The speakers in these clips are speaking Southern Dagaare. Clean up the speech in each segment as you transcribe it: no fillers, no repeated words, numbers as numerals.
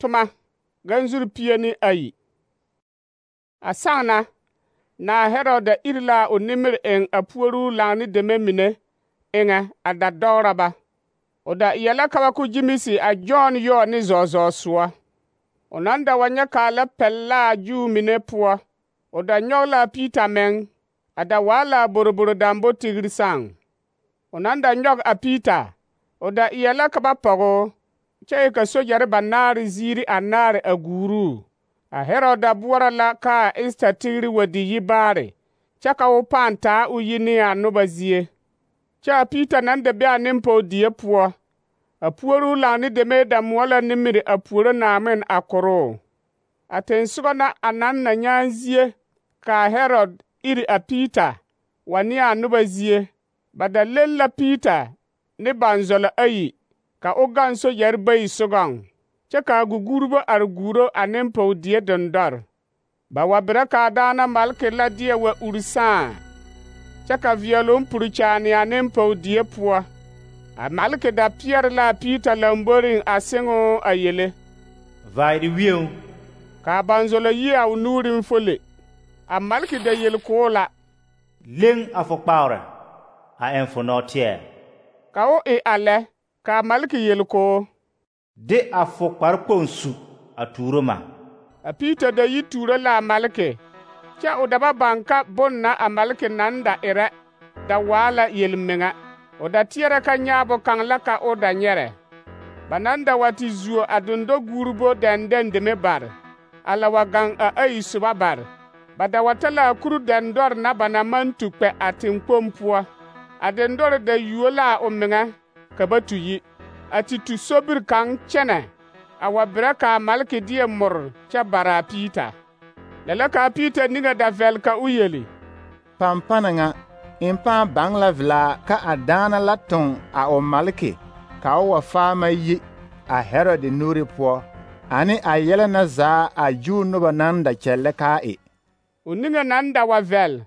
toma ganzur piyeni ayi. Asangna na Herod irla o nimir en apuoru langni deme mine enga ada doraba. Oda yala kawa ku jimisi a John yo ni zozo suwa. Onanda wanya kala pella ju mine puwa. Oda nyola Peter meng. Ada wala boroboro dambo tigri sang. Onanda nyog a Peter. Oda yala kaba pogo. Che ka sojare banari ziri anare aguru. A Heroda buwara la ka ista tigri wadi yibare. Chaka upanta uyini anuba zie. Cha Peter nande bia nimpo die puwa. Apuoru langni deme da mwala nimiri apuoro namen akoro. Atensuga na anan na nyanzie ka Herod iri a Peter wani anuba zie. Bada lella Peter ni banzola ayi ka ogan so yarbai sugang. Chaka gugurbo arguro anempo die dondor. Ba wabira ka dana malke la die wa ursan. Chaka violon puruchani anempo die puwa. A malke da Pierre la Peter lamborin asengo ayele. Vaidi wiu. Ka banzola yi a unurin fole. A malke da yel kola. Ling afokpaure. A enfonotier. Ka o e ale. Ka malke yel ko. De afokpar ponsu a turoma. A Peter da yi tura la malke. Cha o daba banka bonna a malke nanda ere. Da wala yel menga. Oda tiere ka nyabo kang la ka oda nyere. Bananda wati zuo adundo gurubo denden deme bar. Ala wagang a aisuba bar. Bada watala kuru dendor na banaman tukpe atin pompua. Adendor da yuola omenga kabatu yi. Ati tu sobir kang chene. Awabira ka malke die mur cha bara Peter. Lala ka Peter ninga da vel ka uyeli. Pampananga. Impa bangla vla ka adana latung a o malke ka o fama yi a Herod nuri po ani a yela na za a ju no bananda chelle ka e uninga nanda wa vel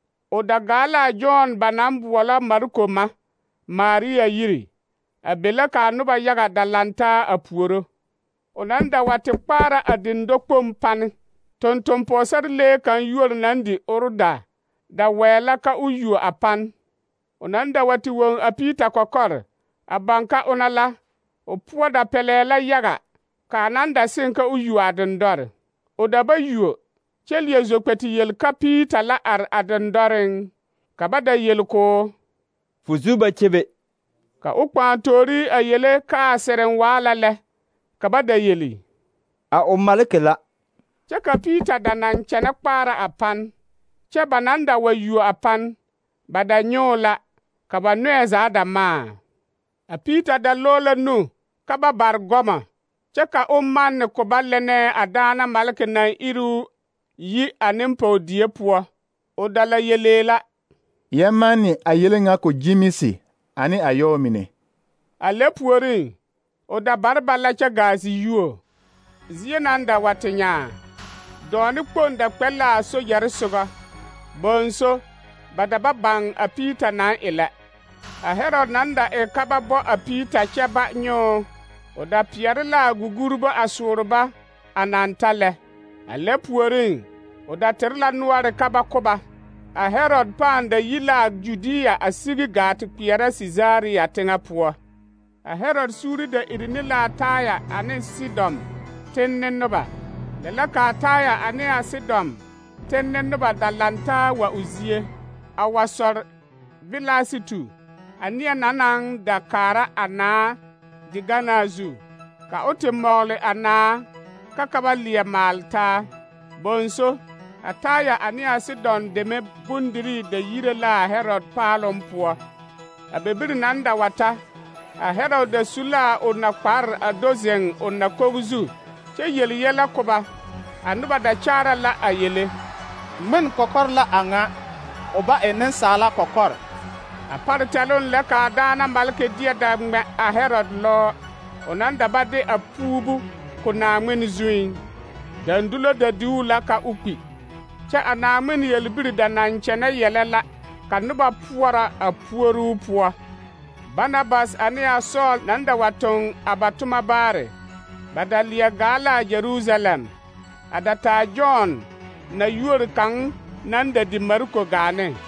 o dagala John banambu wala Marko ma Maria yiri a bela ka no ba yaga dalanta a puoro onanda wate para adindo pompan tonton posar le kan yor nandi orda da wela ka uyu apan. Onanda wati won a Peter kokor. A banka onala. O puwa da pelela yaga. Ka ananda senka uyu adendor. O da ba yu. Chel yezo kweti yel ka Peter la ar adendoren. Ka bada yel ko. Fuzuba chebe. Ka ukwa tori a yele ka seren wala le. Ka bada yeli. A o malke la. Cheka Peter da nan chene kpara apan. Che bananda wa yu apan, bada nyola, kaba nweza adama. A Peter da lola nu, kaba bar goma. Che ka umman kubalene adana malke na iru yi animpo diepua. Odala yelela. Yemani a yelenga ko jimisi, ani ayomine. A lepuori, oda barbala che gazi yuo. Zienanda watenya. Doni ponda kwela so yarisuga. Bonso, badaba bang a Peter na ele. A Herod nanda e kaba bo a Peter cheba nyo. Oda Pierre la guguruba asurba anantale. A lepuorin, oda terla nuare kaba koba. A Herod panda yila Judea a sigi gati Pierre Caesarea tengapua. A Herod suri de irinila taya ane Sidom tennenoba. Lelaka taya ane a Sidom. Tenen no badalanta wa uzie awasor vilasitu ania nanang dakara ana diganazu ka otemole ana kakabalia malta bonso ataya ania Sidon deme bundiri de yire la Herod palom po abebiri nanda wata a Herod de sula onna kwar adozen onna koguzu che yeli yela koba anuba da chara la ayele min kokor la anga oba enen sala kokor a partalon la ka dana malke dia da me a Herod lo onanda bade a pubu ko na min zuin dandulo da diula ka upi cha ana min yelbiri da nan chene yelela kanuba puara a puoru puo Barnabas ania Saul nanda waton abatuma bare Ba da leɛ gaa la a Jerusalem, a da taa John na yuori kaŋ naŋ da di Mariko gaa ne.